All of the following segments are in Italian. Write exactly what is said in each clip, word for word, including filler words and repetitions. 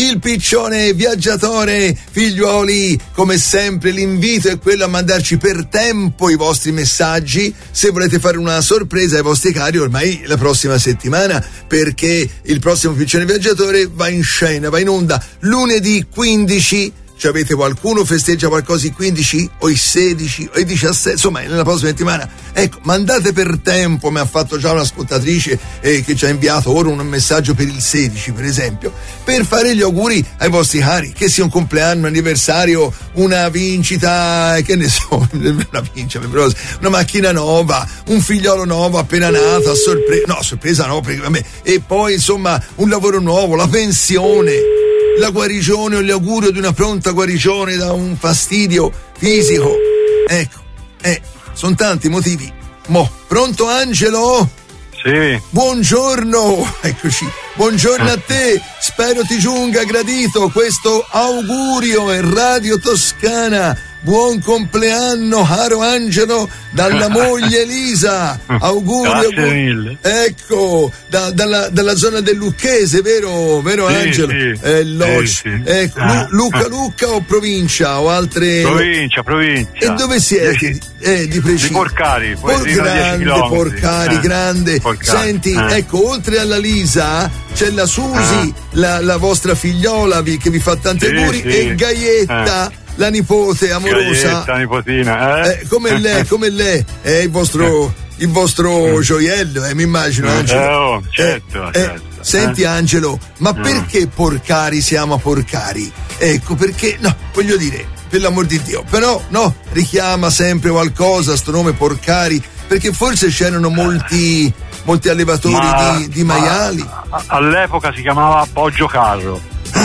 il piccione viaggiatore. Figliuoli, come sempre l'invito è quello a mandarci per tempo i vostri messaggi se volete fare una sorpresa ai vostri cari ormai la prossima settimana, perché il prossimo piccione viaggiatore va in scena, va in onda lunedì quindici. Cioè, avete qualcuno festeggia qualcosa il quindici o il sedici o il diciassette, insomma nella prossima settimana? Ecco, mandate per tempo. Mi ha fatto già un'ascoltatrice eh, che ci ha inviato ora un messaggio per il sedici, per esempio, per fare gli auguri ai vostri cari, che sia un compleanno, un anniversario, una vincita, che ne so, una vincita, una macchina nuova, un figliolo nuovo appena nato, a sorpresa, no, sorpresa no, perché vabbè, e poi insomma un lavoro nuovo, la pensione, la guarigione o l'augurio di una pronta guarigione da un fastidio fisico. Ecco, eh, sono tanti motivi. Mo, pronto Angelo? Sì. Buongiorno, eccoci. Buongiorno a te, spero ti giunga gradito questo augurio in Radio Toscana. Buon compleanno, caro Angelo, dalla moglie Elisa. Augurio. Grazie mille. Ecco, da, dalla, dalla zona del Lucchese, vero, vero sì, Angelo? Sì, eh, Loci. sì, sì. Ecco, Lu, Lucca Lucca o provincia o altre? Provincia, provincia. E dove siete? Eh, di preciso. Di Porcari, Por- grande, Porcari, eh. grande. Porcari. Senti, eh. ecco, oltre alla Lisa c'è la Susi, eh. la, la vostra figliola vi, che vi fa tanti sì, auguri, sì. e Gaietta. Eh. La nipote amorosa, la nipotina, eh? eh, come lei, come lei è il vostro, il vostro gioiello, eh, mi immagino, Angelo. Eh, oh, certo, eh, certo. Eh, senti, eh. Angelo, ma Mm. perché Porcari siamo a Porcari? Ecco, perché, no, voglio dire, per l'amor di Dio, però, no, richiama sempre qualcosa sto nome Porcari, perché forse c'erano molti, molti allevatori ma, di, di maiali. Ma, all'epoca si chiamava Poggio Carro.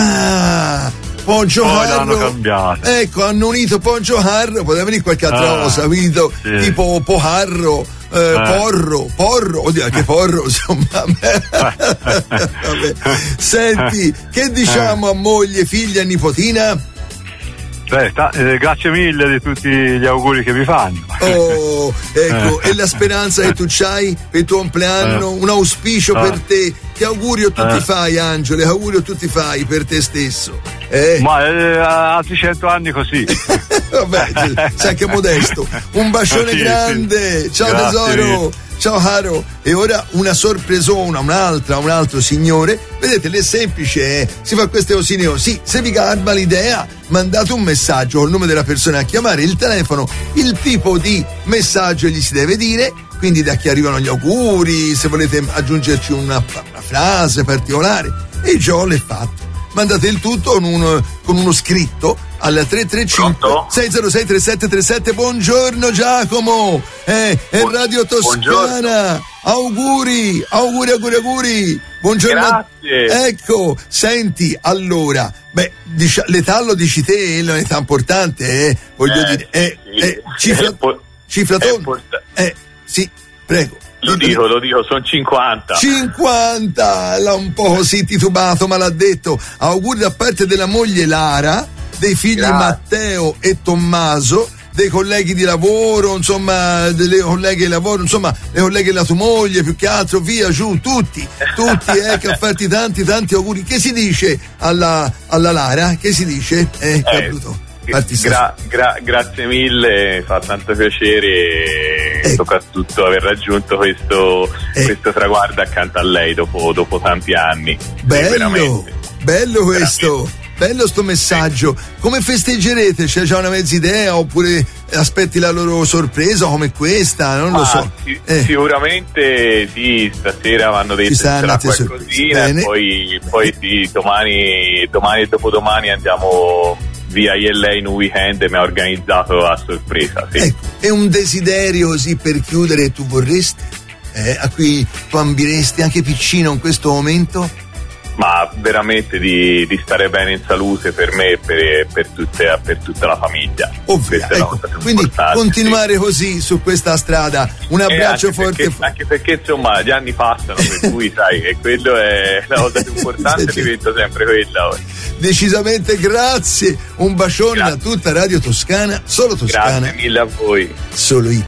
Ah, Poggio Poi Carro, l'hanno cambiato. Ecco, hanno unito Poggio Carro, poteva venire qualche altra ah, cosa, capito? Sì. Tipo Pocarro, eh, eh. Porro, Porro, oddio, anche Porro, insomma. Vabbè. Senti, che diciamo a moglie, figlia e nipotina? Beh, sta, eh, grazie mille di tutti gli auguri che vi fanno. Oh, ecco, eh. e la speranza che tu c'hai per il tuo compleanno, eh. un auspicio eh. per te. Che augurio tu eh. ti fai, Angelo? Che augurio tu ti fai per te stesso? Eh? Ma eh, altri cento anni così. Vabbè, sai che modesto. Un bacione sì, grande, sì. Ciao grazie tesoro. Mille. Ciao caro, e ora una sorpresona, un'altra, un altro signore. Vedete, le semplice, eh? Si fa queste cosine. Sì, se vi garba l'idea, mandate un messaggio col nome della persona a chiamare, il telefono, il tipo di messaggio gli si deve dire, quindi da chi arrivano gli auguri, se volete aggiungerci una, una frase particolare, e il gioco è fatto. Mandate il tutto con, un, con uno scritto al tre tre cinque sei zero sei tre sette tre sette. Buongiorno Giacomo, eh, è Radio Toscana. Buongiorno. Auguri, auguri, auguri, auguri. Buongiorno. Grazie. Ecco, senti, allora, beh, dici, l'età lo dici te, è un'età importante, eh, voglio eh, dire, eh, sì. eh, cifra, po- cifra tonda. Eh, sì, prego. Lo dico, lo dico, sono cinquanta. cinquanta, l'ha un po' così titubato, ma l'ha detto. Auguri da parte della moglie Lara, dei figli Grazie. Matteo e Tommaso, dei colleghi di lavoro, insomma, delle colleghe di lavoro, insomma, le colleghe della tua moglie, più che altro, via, giù, tutti, tutti, ecco, a farti tanti, tanti auguri. Che si dice alla, alla Lara? Che si dice? Eh, eh gra, gra, grazie mille, fa tanto piacere e eh. soprattutto aver raggiunto questo, eh. questo traguardo accanto a lei dopo, dopo tanti anni. Bello, bello questo. Veramente. Bello sto messaggio. Come festeggerete? C'è già una mezza idea oppure aspetti la loro sorpresa come questa? Non lo ah, so. Sì, eh. Sicuramente sì, stasera vanno detto sarà qualcosina e poi, poi sì, domani, domani e dopodomani andiamo via io e lei in un weekend e mi ha organizzato a sorpresa. Sì. Ecco, è un desiderio così per chiudere tu vorresti? Eh, a cui tu ambiresti anche piccino in questo momento? Ma veramente di, di stare bene in salute per me e per, per, tutte, per tutta la famiglia. Ovvio, ecco, quindi continuare sì. così su questa strada. Un abbraccio forte. Perché, anche perché insomma gli anni passano, per cui sai che quello è la cosa più importante, diventa sempre quella. Decisamente, grazie. Un bacione grazie. Da tutta Radio Toscana, solo Toscana. Grazie mille a voi. Solo io.